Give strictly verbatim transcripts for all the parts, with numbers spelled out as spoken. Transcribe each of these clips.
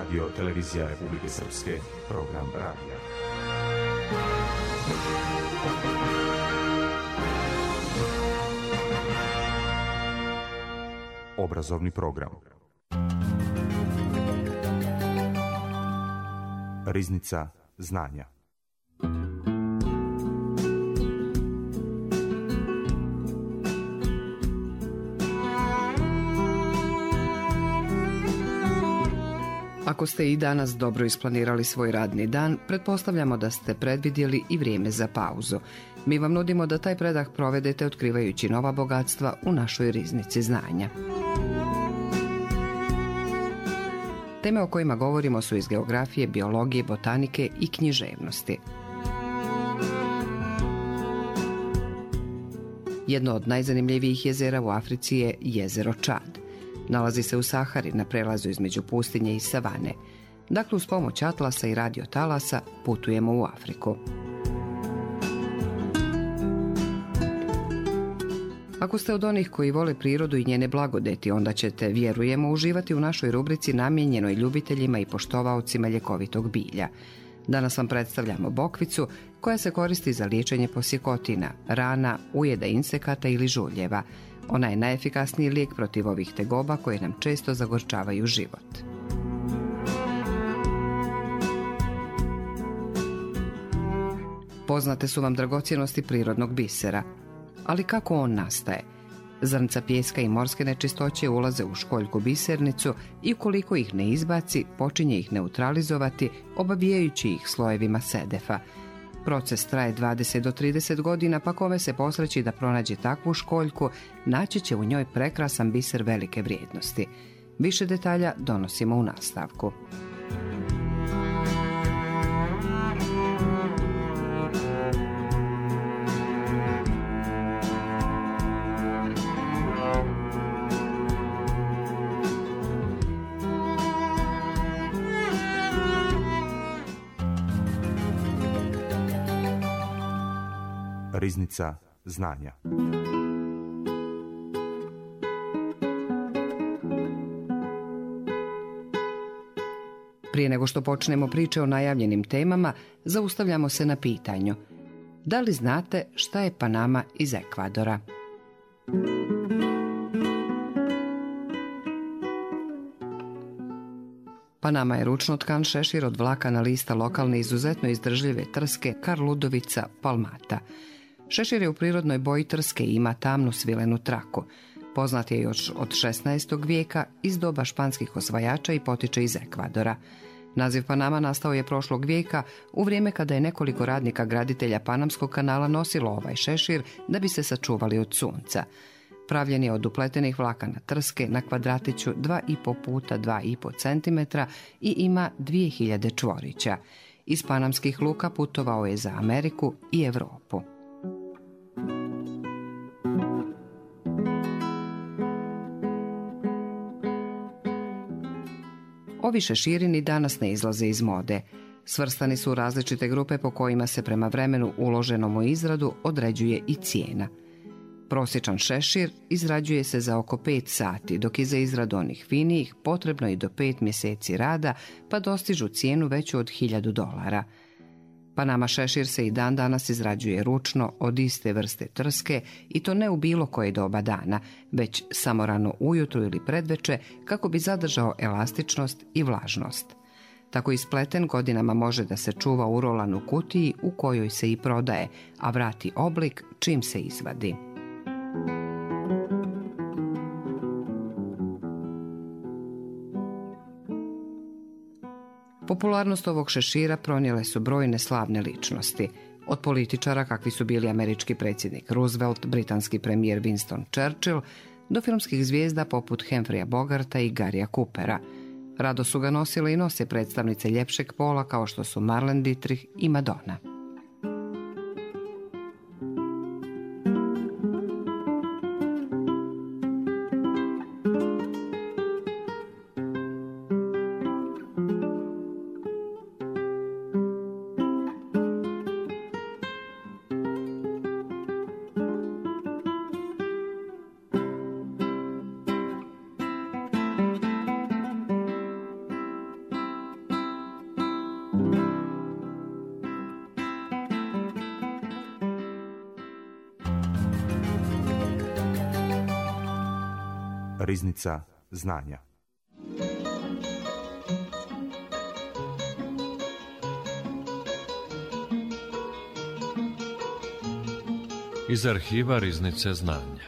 Radio Televizija Republike Srpske, program radija. Obrazovni program. Riznica znanja. Ako ste i danas dobro isplanirali svoj radni dan, pretpostavljamo da ste predvidjeli i vrijeme za pauzu. Mi vam nudimo da taj predah provedete otkrivajući nova bogatstva u našoj riznici znanja. Teme o kojima govorimo su iz geografije, biologije, botanike i književnosti. Jedno od najzanimljivijih jezera u Africi je jezero Čad. Nalazi se u Sahari na prelazu između pustinje i savane. Dakle, uz pomoć atlasa i radiotalasa putujemo u Afriku. Ako ste od onih koji vole prirodu i njene blagodeti, onda ćete, vjerujemo, uživati u našoj rubrici namijenjenoj ljubiteljima i poštovaocima ljekovitog bilja. Danas vam predstavljamo bokvicu koja se koristi za liječenje posjekotina, rana, ujeda insekata ili žuljeva. Ona je najefikasniji lijek protiv ovih tegoba koje nam često zagorčavaju život. Poznate su vam dragocjenosti prirodnog bisera, ali kako on nastaje? Zrnca pijeska i morske nečistoće ulaze u školjku bisernicu i ukoliko ih ne izbaci, počinje ih neutralizovati, obavijajući ih slojevima sedefa. Proces traje dvadeset do trideset godina, pa kome se posreći da pronađe takvu školjku, naći će u njoj prekrasan biser velike vrijednosti. Više detalja donosimo u nastavku. Riznica znanja. Prije nego što počnemo priče o najavljenim temama, zaustavljamo se na pitanju: da li znate šta je Panama iz Ekvadora? Panama je ručno tkan šešir od vlakana lista lokalne izuzetno izdržljive trske Karludovica palmata. Šešir je u prirodnoj boji trske i ima tamnu svilenu traku. Poznat je još od šesnaestog vijeka iz doba španskih osvajača i potiče iz Ekvadora. Naziv Panama nastao je prošlog vijeka u vrijeme kada je nekoliko radnika graditelja Panamskog kanala nosilo ovaj šešir da bi se sačuvali od sunca. Pravljen je od upletenih vlakana trske na kvadratiću dva i po puta dva i po centimetra i ima dvije hiljade čvorića. Iz panamskih luka putovao je za Ameriku i Europu. Ovi šeširini danas ne izlaze iz mode. Svrstani su u različite grupe po kojima se prema vremenu uloženom u izradu određuje i cijena. Prosječan šešir izrađuje se za oko pet sati, dok je za izradu onih finijih potrebno i do pet mjeseci rada, pa dostižu cijenu veću od hiljadu dolara. Panama šešir se i dan danas izrađuje ručno od iste vrste trske i to ne u bilo koje doba dana, već samo rano ujutro ili predveče kako bi zadržao elastičnost i vlažnost. Tako ispleten godinama može da se čuva u rolanu kutiji u kojoj se i prodaje, a vrati oblik čim se izvadi. Popularnost ovog šešira pronijele su brojne slavne ličnosti. Od političara kakvi su bili američki predsjednik Roosevelt, britanski premijer Winston Churchill, do filmskih zvijezda poput Humphreya Bogarta i Garya Coopera. Rado su ga nosile i nose predstavnice ljepšeg pola kao što su Marlene Dietrich i Madonna. Riznica znanja. Iz arhiva Riznice znanja.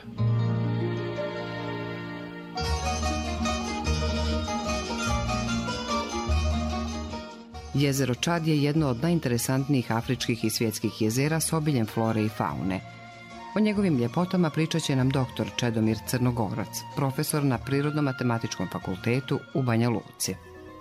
Jezero Čad je jedno od najinteresantnijih afričkih i svjetskih jezera s obiljem flore i faune. O njegovim ljepotama pričat će nam doktor Čedomir Crnogorac, profesor na Prirodno-matematičkom fakultetu u Banja Luci.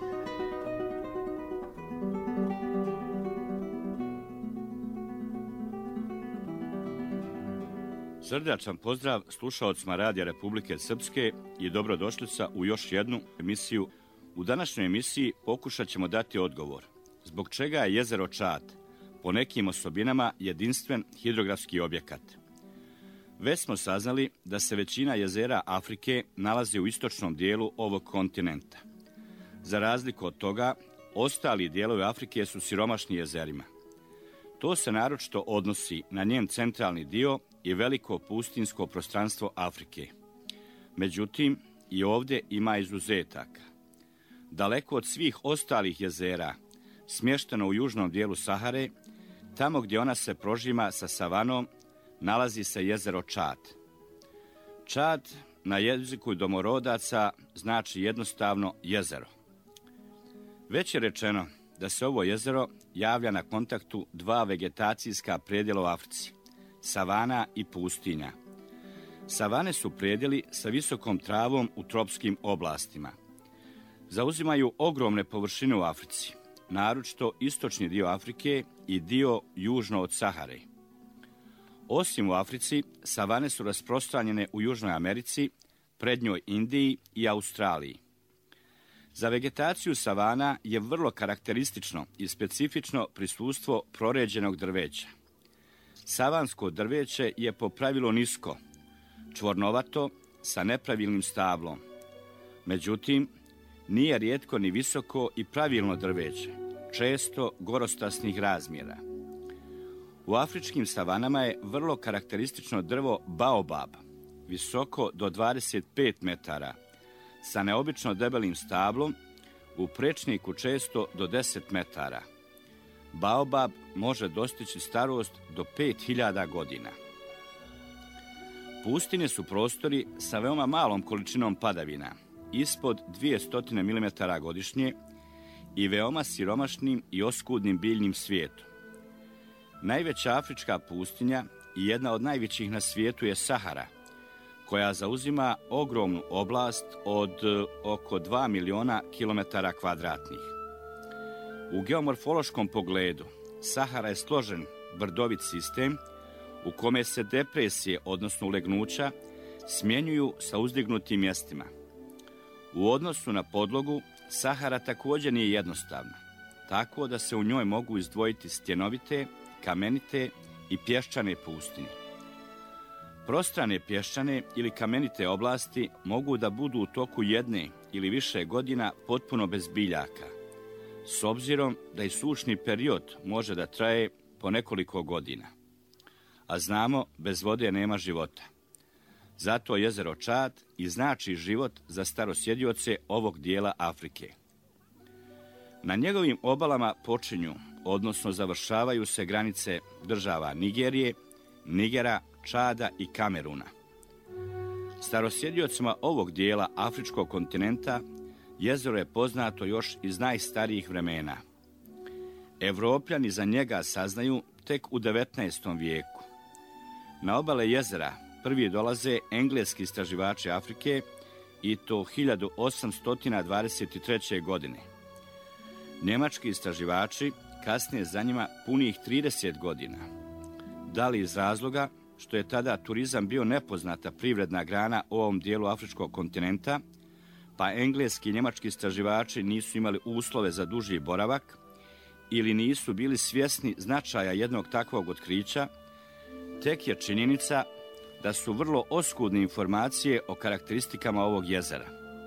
Srdačan pozdrav slušaocima Radija Republike Srpske i dobrodošlica u još jednu emisiju. U današnjoj emisiji pokušat ćemo dati odgovor zbog čega je jezero Čad po nekim osobinama jedinstven hidrografski objekat. Već smo saznali da se većina jezera Afrike nalazi u istočnom dijelu ovog kontinenta. Za razliku od toga, ostali dijelovi Afrike su siromašni jezerima. To se naročito odnosi na njen centralni dio i veliko pustinsko prostranstvo Afrike. Međutim, i ovdje ima izuzetaka. Daleko od svih ostalih jezera, smješteno u južnom dijelu Sahare, tamo gdje ona se prožima sa savanom, nalazi se jezero Čad. Čad na jeziku domorodaca znači jednostavno jezero. Već je rečeno da se ovo jezero javlja na kontaktu dva vegetacijska predjela u Africi, savana i pustinja. Savane su predjeli sa visokom travom u tropskim oblastima. Zauzimaju ogromne površine u Africi, naročito istočni dio Afrike i dio južno od Sahare. Osim u Africi, savane su rasprostranjene u Južnoj Americi, prednjoj Indiji i Australiji. Za vegetaciju savana je vrlo karakteristično i specifično prisustvo proređenog drveća. Savansko drveće je po pravilu nisko, čvornovato, sa nepravilnim stablom. Međutim, nije rijetko ni visoko i pravilno drveće, često gorostasnih razmjera. U afričkim savanama je vrlo karakteristično drvo baobab, visoko do dvadeset pet metara, sa neobično debelim stablom, u prečniku često do deset metara. Baobab može dostići starost do pet hiljada godina. Pustinje su prostori sa veoma malom količinom padavina, ispod dvjesto milimetara godišnje i veoma siromašnim i oskudnim biljnim svijetom. Najveća afrička pustinja i jedna od najvećih na svijetu je Sahara, koja zauzima ogromnu oblast od oko dva miliona kilometara kvadratnih. U geomorfološkom pogledu, Sahara je složen brdovit sistem u kome se depresije, odnosno ulegnuća, smjenjuju sa uzdignutim mjestima. U odnosu na podlogu, Sahara također nije jednostavna, tako da se u njoj mogu izdvojiti stjenovite, kamenite i pješčane pustinje. Prostrane pješčane ili kamenite oblasti mogu da budu u toku jedne ili više godina potpuno bez biljaka, s obzirom da i sušni period može da traje po nekoliko godina. A znamo, bez vode nema života. Zato jezero Čad i znači život za starosjedioce ovog dijela Afrike. Na njegovim obalama počinju, odnosno završavaju se granice država Nigerije, Nigera, Čada i Kameruna. Starosjediocima ovog dijela afričkog kontinenta jezero je poznato još iz najstarijih vremena. Evropljani za njega saznaju tek u devetnaestom vijeku. Na obale jezera prvi dolaze engleski istraživači Afrike i to hiljadu osamsto dvadeset treće. godine. Njemački istraživači kasnije za njima punih trideset godina. Da li iz razloga što je tada turizam bio nepoznata privredna grana u ovom dijelu afričkog kontinenta, pa engleski i njemački istraživači nisu imali uslove za duži boravak ili nisu bili svjesni značaja jednog takvog otkrića, tek je činjenica da su vrlo oskudne informacije o karakteristikama ovog jezera.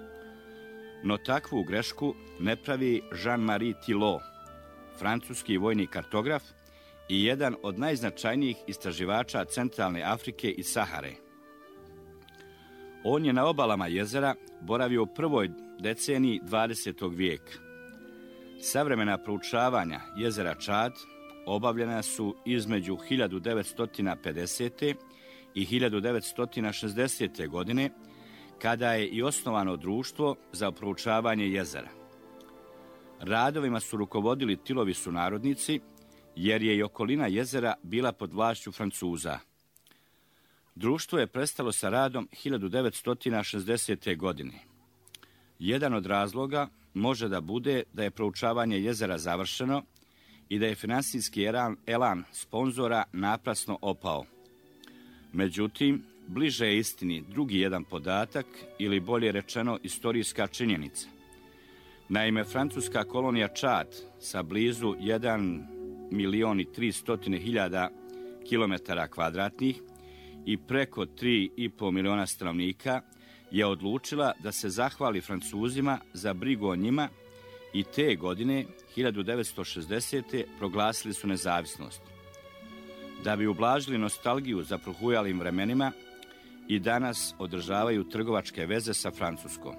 No takvu grešku ne pravi Jean-Marie Thillot, francuski vojni kartograf i jedan od najznačajnijih istraživača centralne Afrike i Sahare. On je na obalama jezera boravio u prvoj deceniji dvadesetog vijeka. Savremena proučavanja jezera Čad obavljena su između hiljadu devetsto pedesete. i hiljadu devetsto šezdesete. godine, kada je i osnovano društvo za proučavanje jezera. Radovima su rukovodili Tilovi sunarodnici, jer je i okolina jezera bila pod vlašću Francuza. Društvo je prestalo sa radom hiljadu devetsto šezdesete. godine. Jedan od razloga može da bude da je proučavanje jezera završeno i da je finansijski elan, elan sponzora naprasno opao. Međutim, bliže je istini drugi jedan podatak, ili bolje rečeno istorijska činjenica. Naime, francuska kolonija Čad sa blizu jedan milion i tristo hiljada kilometara kvadratnih i preko tri i po miliona stanovnika je odlučila da se zahvali Francuzima za brigu o njima i te godine, hiljadu devetsto šezdesete. proglasili su nezavisnost. Da bi ublažili nostalgiju za prohujalim vremenima, i danas održavaju trgovačke veze sa Francuskom.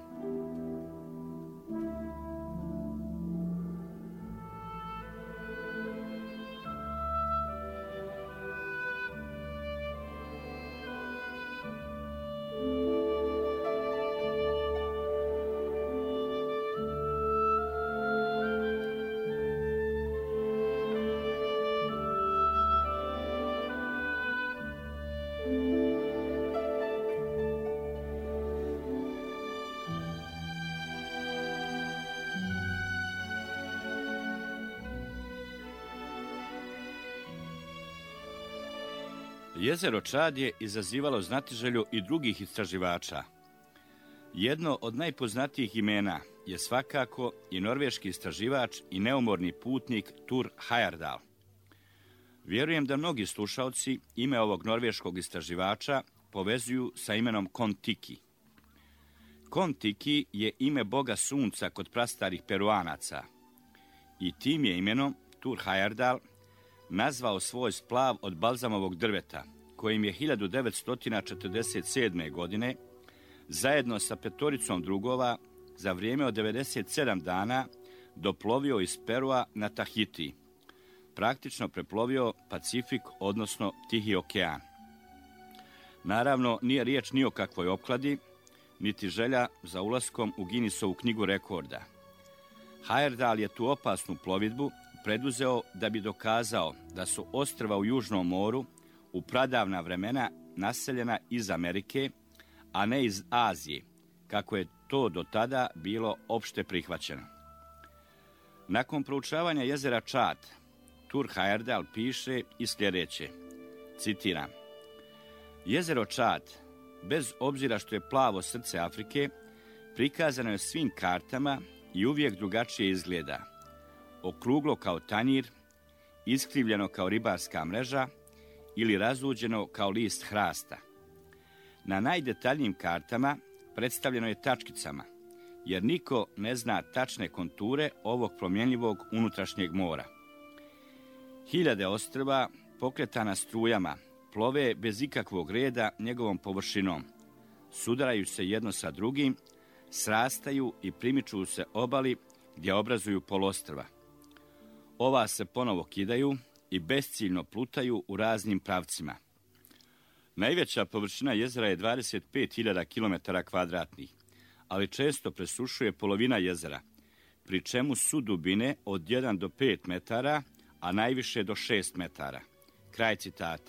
Jezero Čad je izazivalo znatiželju i drugih istraživača. Jedno od najpoznatijih imena je svakako i norveški istraživač i neumorni putnik Thor Heyerdahl. Vjerujem da mnogi slušaoci ime ovog norveškog istraživača povezuju sa imenom Kon-Tiki. Kon-Tiki je ime boga sunca kod prastarih Peruanaca i tim je imenom Thor Heyerdahl nazvao svoj splav od balzamovog drveta, kojim je hiljadu devetsto četrdeset sedme. godine zajedno sa petoricom drugova za vrijeme od devedeset sedam dana doplovio iz Perua na Tahiti, praktično preplovio Pacifik, odnosno Tihi okean. Naravno, nije riječ ni o kakvoj opkladi, niti želja za ulaskom u Guinnessovu knjigu rekorda. Heyerdahl je tu opasnu plovidbu preduzeo da bi dokazao da su ostrva u Južnom moru u pradavna vremena naseljena iz Amerike, a ne iz Azije, kako je to do tada bilo opšte prihvaćeno. Nakon proučavanja jezera Čad, Thor Heyerdahl piše i sljedeće, citiram: Jezero Čad, bez obzira što je plavo srce Afrike, prikazano je svim kartama i uvijek drugačije izgleda. Okruglo kao tanjir, iskrivljeno kao ribarska mreža ili razuđeno kao list hrasta. Na najdetaljnijim kartama predstavljeno je tačkicama, jer niko ne zna tačne konture ovog promjenljivog unutrašnjeg mora. Hiljade ostrva, pokretana strujama, plove bez ikakvog reda njegovom površinom, sudaraju se jedno sa drugim, srastaju i primiču se obali gdje obrazuju poluostrva. Ova se ponovo kidaju i besciljno plutaju u raznim pravcima. Najveća površina jezera je dvadeset pet hiljada kilometara kvadratnih, ali često presušuje polovina jezera, pri čemu su dubine od jedan do pet metara, a najviše do šest metara. Kraj citata.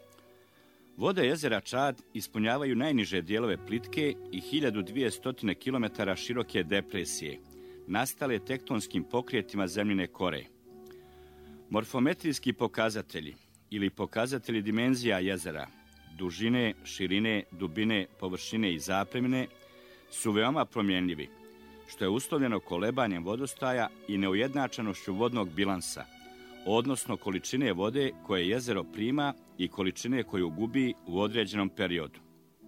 Vode jezera Čad ispunjavaju najniže dijelove plitke i hiljadu dvjesto kilometara široke depresije, nastale tektonskim pokretima zemljine kore. Morfometrijski pokazatelji ili pokazatelji dimenzija jezera, dužine, širine, dubine, površine i zapremine su veoma promjenljivi, što je uslovljeno kolebanjem vodostaja i neujednačenošću vodnog bilansa, odnosno količine vode koje jezero prima i količine koju gubi u određenom periodu.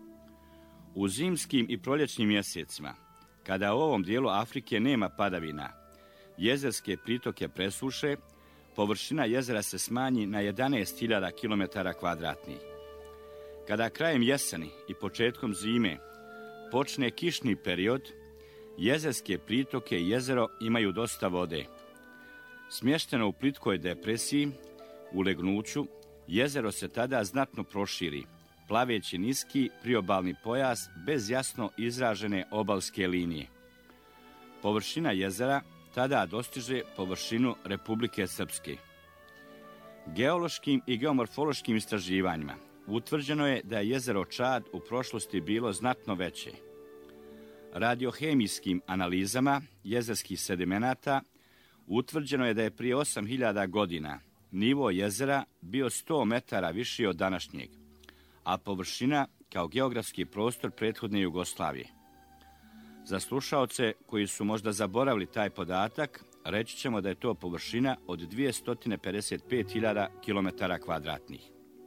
U zimskim i proljećnim mjesecima, kada u ovom dijelu Afrike nema padavina, jezerske pritoke presuše, površina jezera se smanji na jedanaest hiljada kilometara kvadratnih. Kada krajem jeseni i početkom zime počne kišni period, jezerske pritoke i jezero imaju dosta vode. Smješteno u plitkoj depresiji, u legnuću, jezero se tada znatno proširi, plaveći niski priobalni pojas bez jasno izražene obalske linije. Površina jezera tada dostiže površinu Republike Srpske. Geološkim i geomorfološkim istraživanjima utvrđeno je da je jezero Čad u prošlosti bilo znatno veće. Radiohemijskim analizama jezerskih sedimenata utvrđeno je da je prije osam hiljada godina nivo jezera bio sto metara viši od današnjeg, a površina kao geografski prostor prethodne Jugoslavije. Za slušaoce koji su možda zaboravili taj podatak, reći ćemo da je to površina od dvjesto pedeset pet hiljada kilometara kvadratnih.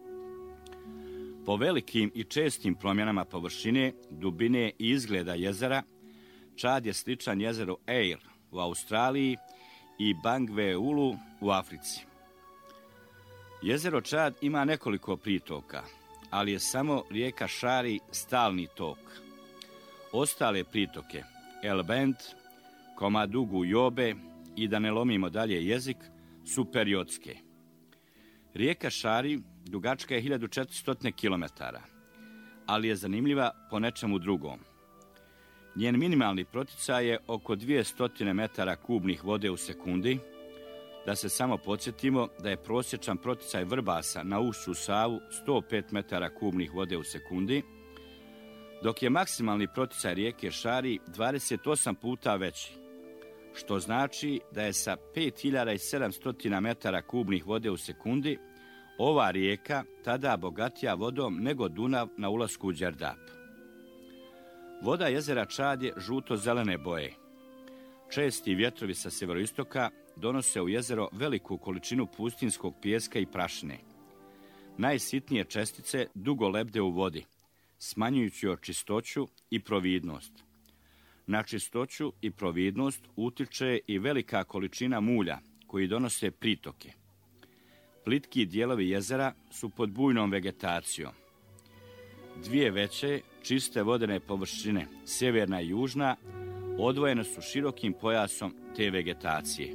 Po velikim i čestim promjenama površine, dubine i izgleda jezera, Čad je sličan jezeru Eyre u Australiji i Bangweulu u Africi. Jezero Čad ima nekoliko pritoka, ali je samo rijeka Šari stalni tok. Ostale pritoke, Elbend, Komadugu Jobe i da ne lomimo dalje jezik, su periodske. Rijeka Šari dugačka je hiljadu četiristo kilometara, ali je zanimljiva po nečemu drugom. Njen minimalni proticaj je oko dvjesto metara kubnih vode u sekundi. Da se samo podsjetimo da je prosječan proticaj Vrbasa na ušću Savu sto pet metara kubnih vode u sekundi, dok je maksimalni proticaj rijeke Šari dvadeset osam puta veći, što znači da je sa pet hiljada sedamsto metara kubnih vode u sekundi ova rijeka tada bogatija vodom nego Dunav na ulasku u Đerdap. Voda jezera Čad je žuto-zelene boje. Česti vjetrovi sa sjeveroistoka donose u jezero veliku količinu pustinskog pijeska i prašine. Najsitnije čestice dugo lebde u vodi, smanjujući joj čistoću i providnost. Na čistoću i providnost utiče i velika količina mulja koji donose pritoke. Plitki dijelovi jezera su pod bujnom vegetacijom. Dvije veće, čiste vodene površine, sjeverna i južna, odvojene su širokim pojasom te vegetacije.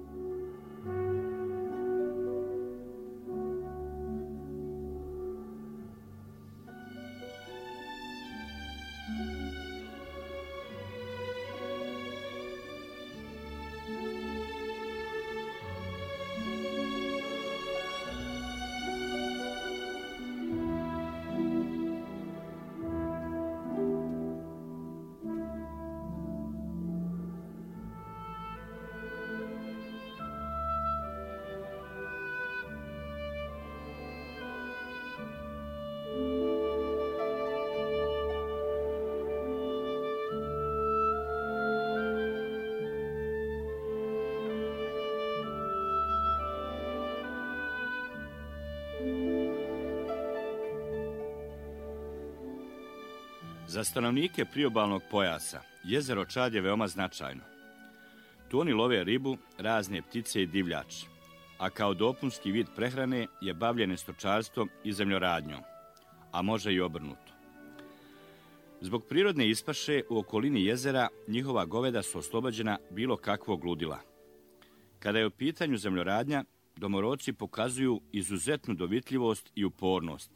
Za stanovnike priobalnog pojasa jezero Čad je veoma značajno. Tu oni love ribu, razne ptice i divljač, a kao dopunski vid prehrane je bavljenje stočarstvom i zemljoradnjom, a može i obrnuto. Zbog prirodne ispaše u okolini jezera njihova goveda su oslobođena bilo kakvog ludila. Kada je u pitanju zemljoradnja, domoroci pokazuju izuzetnu dovitljivost i upornost.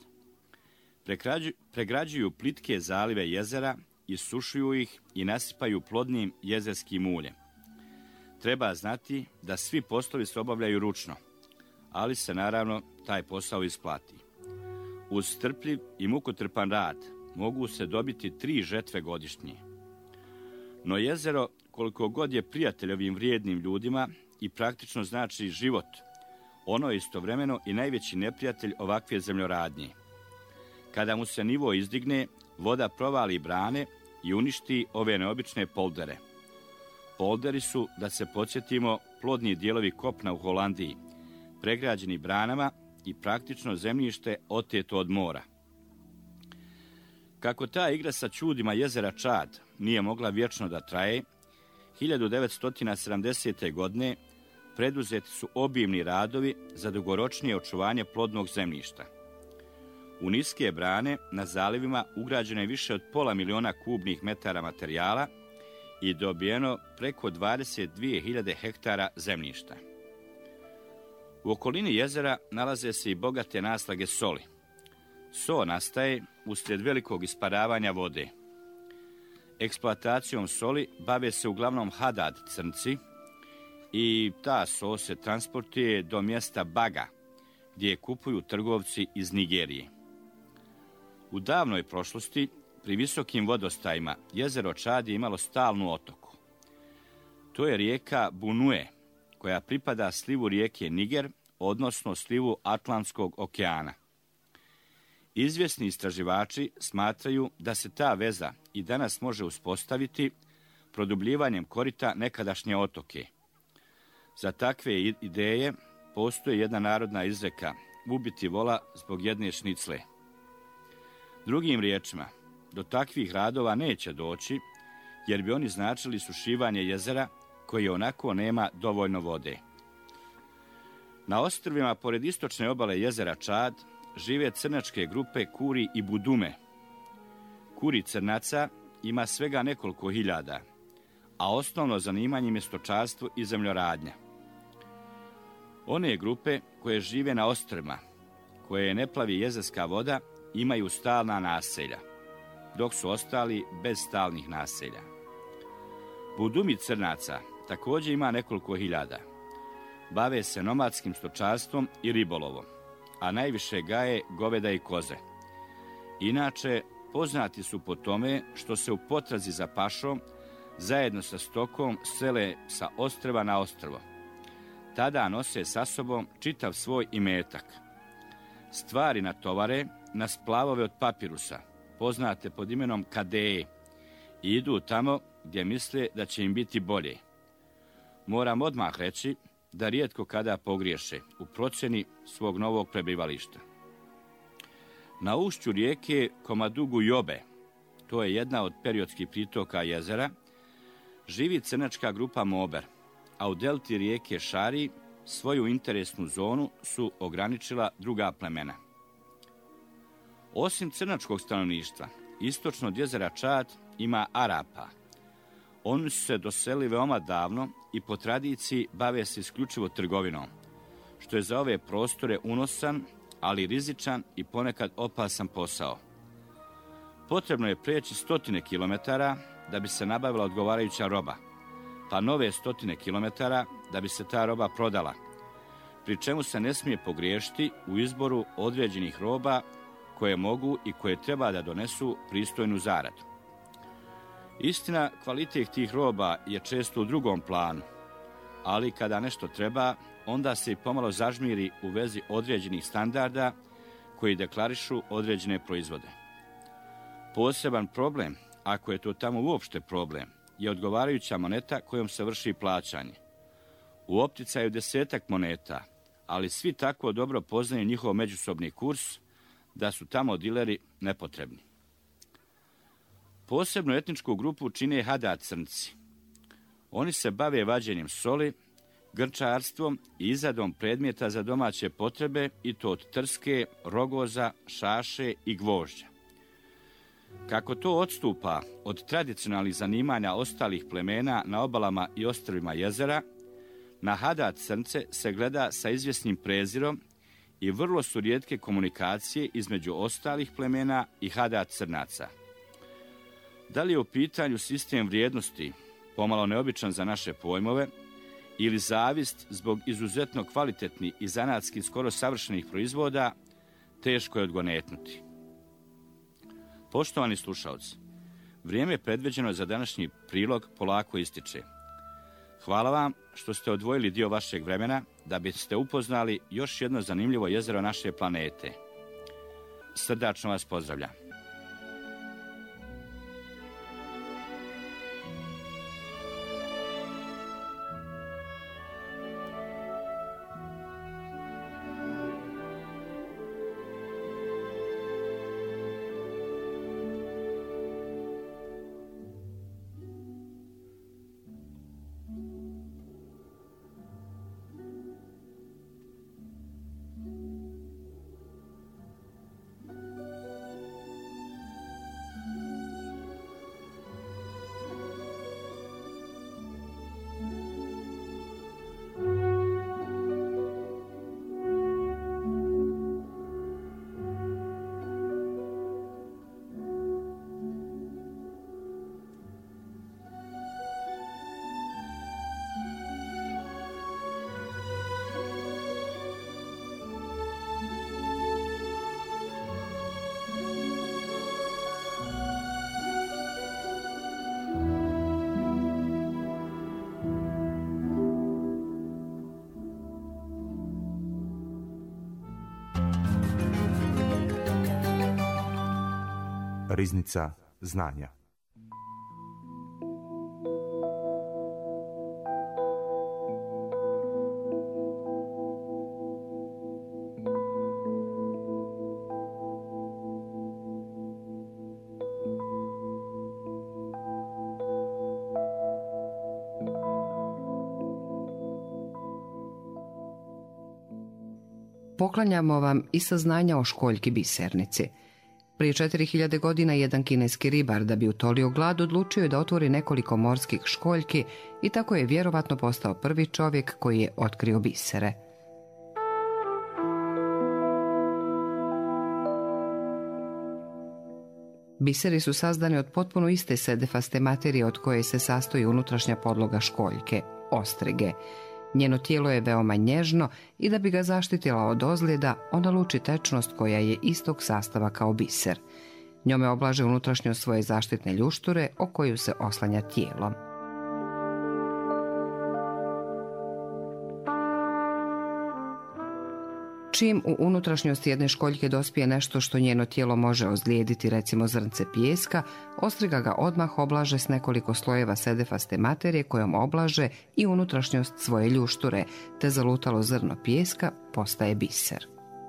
Pregrađuju plitke zalive jezera, isušuju ih i nasipaju plodnim jezerskim muljem. Treba znati da svi poslovi se obavljaju ručno, ali se naravno taj posao isplati. Uz strpljiv i mukotrpan rad mogu se dobiti tri žetve godišnje. No jezero, koliko god je prijatelj ovim vrijednim ljudima i praktično znači život, ono je istovremeno i najveći neprijatelj ovakve zemljoradnje. Kada mu se nivo izdigne, voda provali brane i uništi ove neobične poldere. Polderi su, da se podsjetimo, plodni dijelovi kopna u Holandiji, pregrađeni branama i praktično zemljište oteto od mora. Kako ta igra sa čudima jezera Čad nije mogla vječno da traje, hiljadu devetsto sedamdesete. godine preduzeti su obimni radovi za dugoročnije očuvanje plodnog zemljišta. U niske brane na zalivima ugrađeno je više od pola miliona kubnih metara materijala i dobijeno preko dvadeset dvije hiljade hektara zemljišta. U okolini jezera nalaze se i bogate naslage soli. So nastaje uslijed velikog isparavanja vode. Eksploatacijom soli bave se uglavnom Hadad crnci i ta so se transportuje do mjesta Baga, gdje je kupuju trgovci iz Nigerije. U davnoj prošlosti, pri visokim vodostajima, jezero Čad je imalo stalnu otoku. To je rijeka Bunue, koja pripada slivu rijeke Niger, odnosno slivu Atlantskog okeana. Izvjesni istraživači smatraju da se ta veza i danas može uspostaviti produbljivanjem korita nekadašnje otoke. Za takve ideje postoji jedna narodna izreka: ubiti vola zbog jedne šnicle. Drugim riječima, do takvih radova neće doći, jer bi oni značili sušivanje jezera koje onako nema dovoljno vode. Na ostrvima pored istočne obale jezera Čad žive crnačke grupe Kuri i Budume. Kuri crnaca ima svega nekoliko hiljada, a osnovno zanimanje im je stočarstvo i zemljoradnja. One grupe koje žive na ostrvima, koje ne plavi jezerska voda, imaju stalna naselja, dok su ostali bez stalnih naselja. Budumi crnaca također ima nekoliko hiljada. Bave se nomadskim stočarstvom i ribolovom, a najviše gaje goveda i koze. Inače, poznati su po tome što se u potrazi za pašom zajedno sa stokom sele sa ostrva na ostrvo. Tada nose sa sobom čitav svoj imetak. Stvari natovare na splavove od papirusa, poznate pod imenom kadeje, i idu tamo gdje misle da će im biti bolje. Moram odmah reći da rijetko kada pogriješe u procjeni svog novog prebivališta. Na ušću rijeke Komadugu Jobe, to je jedna od periodskih pritoka jezera, živi crnačka grupa Mober, a u delti rijeke Šari svoju interesnu zonu su ograničila druga plemena. Osim crnačkog stanovništva, istočno od jezera Čad ima Arapa. Oni su se doselili veoma davno i po tradiciji bave se isključivo trgovinom, što je za ove prostore unosan, ali rizičan i ponekad opasan posao. Potrebno je preći stotine kilometara da bi se nabavila odgovarajuća roba, pa nove stotine kilometara da bi se ta roba prodala, pri čemu se ne smije pogriješiti u izboru određenih roba koje mogu i koje treba da donesu pristojnu zaradu. Istina, kvalitet tih roba je često u drugom planu, ali kada nešto treba, onda se i pomalo zažmiri u vezi određenih standarda koji deklarišu određene proizvode. Poseban problem, ako je to tamo uopšte problem, je odgovarajuća moneta kojom se vrši plaćanje. U opticaju desetak moneta, ali svi tako dobro poznaju njihov međusobni kurs da su tamo dileri nepotrebni. Posebnu etničku grupu čine Hadad crnci. Oni se bave vađenjem soli, grčarstvom i izradom predmeta za domaće potrebe, i to od trske, rogoza, šaše i gvožđa. Kako to odstupa od tradicionalnih zanimanja ostalih plemena na obalama i ostrvima jezera, na Hadad crnce se gleda sa izvjesnim prezirom i vrlo su rijetke komunikacije između ostalih plemena i Hadad crnaca. Da li je u pitanju sistem vrijednosti, pomalo neobičan za naše pojmove, ili zavist zbog izuzetno kvalitetnih i zanatski skoro savršenih proizvoda, teško je odgonetnuti. Poštovani slušaoci, vrijeme predviđeno za današnji prilog polako ističe. Hvala vam što ste odvojili dio vašeg vremena da biste upoznali još jedno zanimljivo jezero naše planete. Srdačno vas pozdravljam. Riznica znanja. Poklanjamo vam i saznanja o školjki bisernici. Prije četiri hiljade godina jedan kineski ribar, da bi utolio glad, odlučio je da otvori nekoliko morskih školjki i tako je vjerovatno postao prvi čovjek koji je otkrio bisere. Biseri su sazdani od potpuno iste sedefaste materije od koje se sastoji unutrašnja podloga školjke, ostrige. Njeno tijelo je veoma nježno i da bi ga zaštitila od ozljeda, ona luči tečnost koja je istog sastava kao biser. Njome oblaže unutrašnjost svoje zaštitne ljušture o koju se oslanja tijelom. Čim u unutrašnjosti jedne školjke dospije nešto što njeno tijelo može ozlijediti, recimo zrnce pijeska, ostriga ga odmah oblaže s nekoliko slojeva sedefaste materije kojom oblaže i unutrašnjost svoje ljušture, te zalutalo zrno pijeska postaje biser.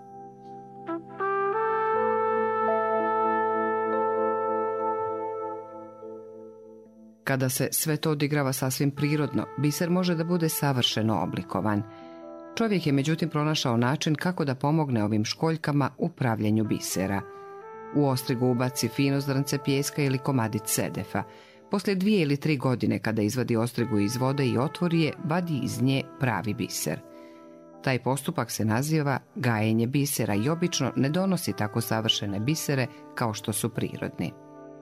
Kada se sve to odigrava sasvim prirodno, biser može da bude savršeno oblikovan. Čovjek je međutim pronašao način kako da pomogne ovim školjkama u pravljenju bisera. U ostrigu ubaci fino zrnce pijeska ili komadić sedefa. Poslije dvije ili tri godine kada izvadi ostrigu iz vode i otvori je, vadi iz nje pravi biser. Taj postupak se naziva gajenje bisera i obično ne donosi tako savršene bisere kao što su prirodni.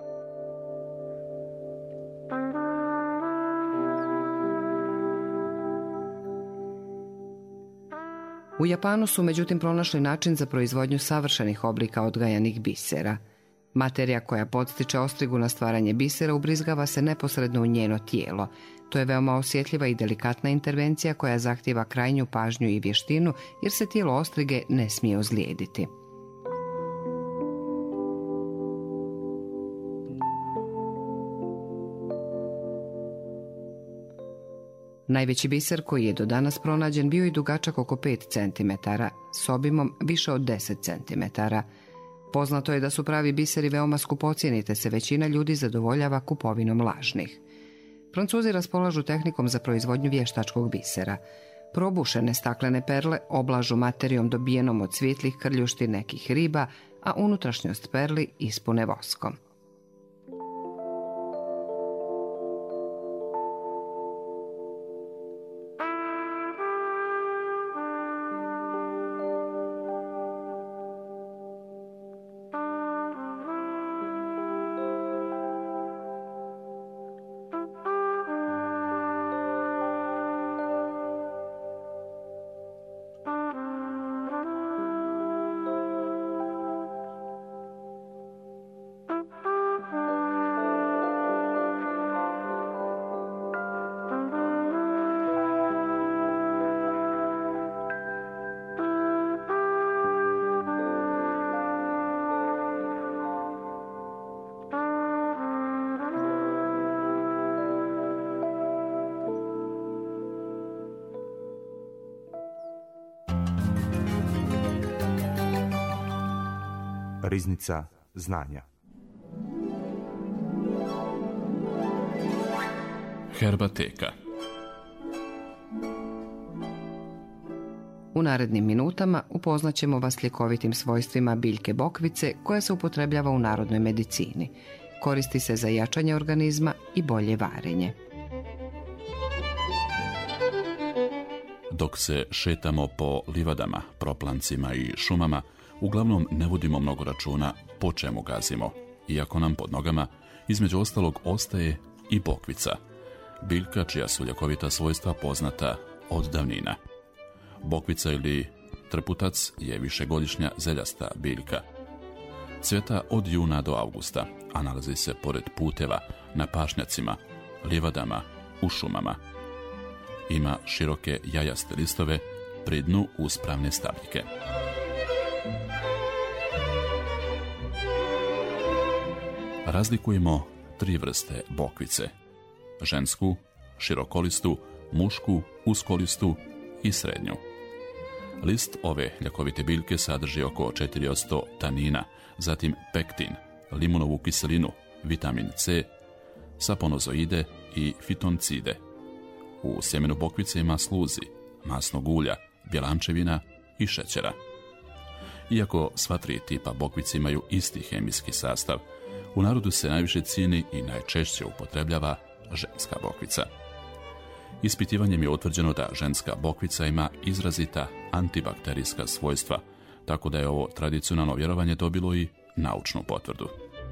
U Japanu su međutim pronašli način za proizvodnju savršenih oblika odgajanih bisera. Materija koja podstiče ostrigu na stvaranje bisera ubrizgava se neposredno u njeno tijelo. To je veoma osjetljiva i delikatna intervencija koja zahtijeva krajnju pažnju i vještinu jer se tijelo ostrige ne smije ozlijediti. Najveći biser koji je do danas pronađen bio je dugačak oko pet centimetara, s obimom više od deset centimetara. Poznato je da su pravi biseri veoma skupocjeni, te se većina ljudi zadovoljava kupovinom lažnih. Francuzi raspolažu tehnikom za proizvodnju vještačkog bisera. Probušene staklene perle oblažu materijom dobijenom od svijetlih krljušti nekih riba, a unutrašnjost perli ispune voskom. Riznica znanja. Herbateka. U narednim minutama upoznat ćemo vas s ljekovitim svojstvima biljke bokvice koja se upotrebljava u narodnoj medicini. Koristi se za jačanje organizma i bolje varenje. Dok se šetamo po livadama, proplancima i šumama, uglavnom ne vodimo mnogo računa po čemu gazimo, iako nam pod nogama između ostalog ostaje i bokvica, biljka čija su ljekovita svojstva poznata od davnina. Bokvica ili trputac je višegodišnja zeljasta biljka. Cvjeta od juna do avgusta, a nalazi se pored puteva, na pašnjacima, livadama, u šumama. Ima široke jajaste listove, pri dnu uspravne stabljike. Razlikujemo tri vrste bokvice. Žensku, širokolistu, mušku, uskolistu i srednju. List ove ljekovite biljke sadrži oko četiri posto tanina, zatim pektin, limunovu kiselinu, vitamin C, saponozoide i fitoncide. U sjemenu bokvice ima sluzi, masnog ulja, bjelančevina i šećera. Iako sva tri tipa bokvice imaju isti hemijski sastav, u narodu se najviše cijeni i najčešće upotrebljava ženska bokvica. Ispitivanjem je utvrđeno da ženska bokvica ima izrazita antibakterijska svojstva, tako da je ovo tradicionalno vjerovanje dobilo i naučnu potvrdu.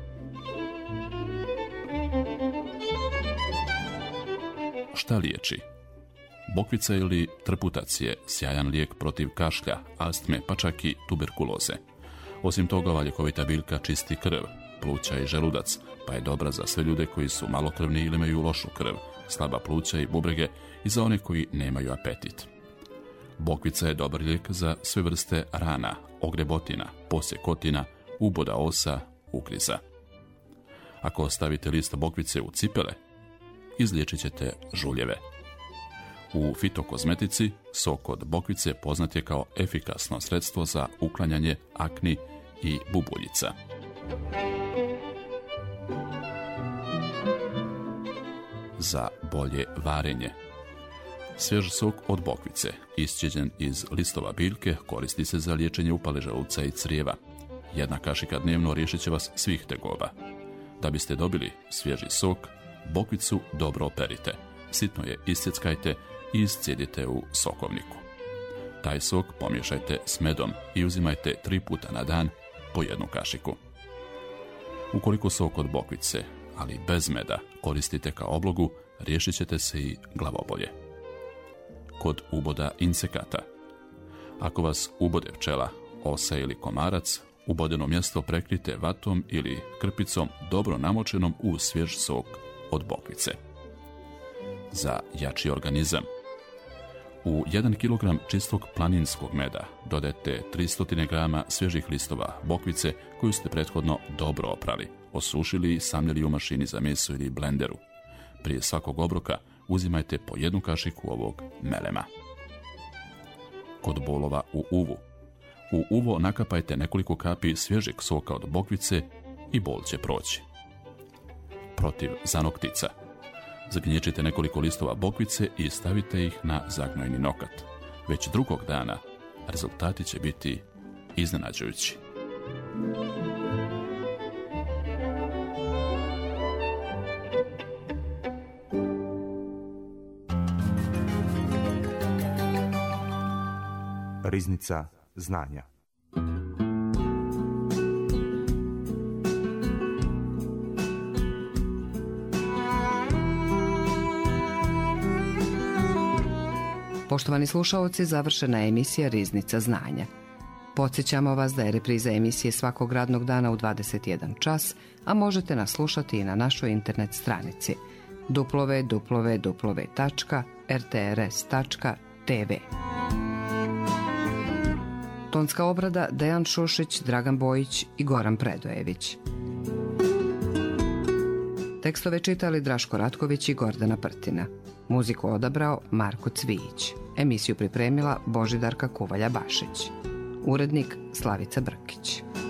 Šta liječi? Bokvica ili trputac je sjajan lijek protiv kašlja, astme, pa čak i tuberkuloze. Osim toga, ova ljekovita biljka čisti krv, pluća i želudac, pa je dobra za sve ljude koji su malokrvni ili imaju lošu krv, slaba pluća i bubrege i za one koji nemaju apetit. Bokvica je dobar lijek za sve vrste rana, ogrebotina, posjekotina, uboda osa, ukriza. Ako ostavite list bokvice u cipele, izliječit ćete žuljeve. U fitokozmetici sok od bokvice poznat je kao efikasno sredstvo za uklanjanje akni i bubuljica. Za bolje varenje. Svjež sok od bokvice, iscijeđen iz listova biljke, koristi se za liječenje upale želuca i crijeva. Jedna kašika dnevno riješit će vas svih tegoba. Da biste dobili svježi sok, bokvicu dobro operite, sitno je iscjeckajte i iscijedite u sokovniku. Taj sok pomiješajte s medom i uzimajte tri puta na dan po jednu kašiku. Ukoliko sok od bokvice, ali bez meda, koristite kao oblogu, riješit ćete se i glavobolje. Kod uboda insekata. Ako vas ubode pčela, osa ili komarac, ubodeno mjesto prekrijte vatom ili krpicom dobro namočenom u svjež sok od bokvice. Za jači organizam. U jedan kilogram čistog planinskog meda dodajte tristo grama svježih listova bokvice koju ste prethodno dobro oprali, osušili i samljeli u mašini za meso ili blenderu. Prije svakog obroka uzimajte po jednu kašiku ovog melema. Kod bolova u uvu. U uvo nakapajte nekoliko kapi svježeg soka od bokvice i bol će proći. Protiv zanoktica. Zagnijećite nekoliko listova bokvice i stavite ih na zagnojni nokat. Već drugog dana rezultati će biti iznenađujući. Riznica znanja. Poštovani slušaoci, završena je emisija Riznica znanja. Podsjećamo vas da je repriza emisije svakog radnog dana u dvadeset jedan čas, a možete nas slušati i na našoj internet stranici w w w tačka r t r s tačka t v. Tonska obrada Dejan Šušić, Dragan Bojić i Goran Predojević. Tekstove čitali Draško Ratković i Gordana Prtina. Muziku odabrao Marko Cvijić. Emisiju pripremila Božidarka Kuvalja Bašić. Urednik Slavica Brkić.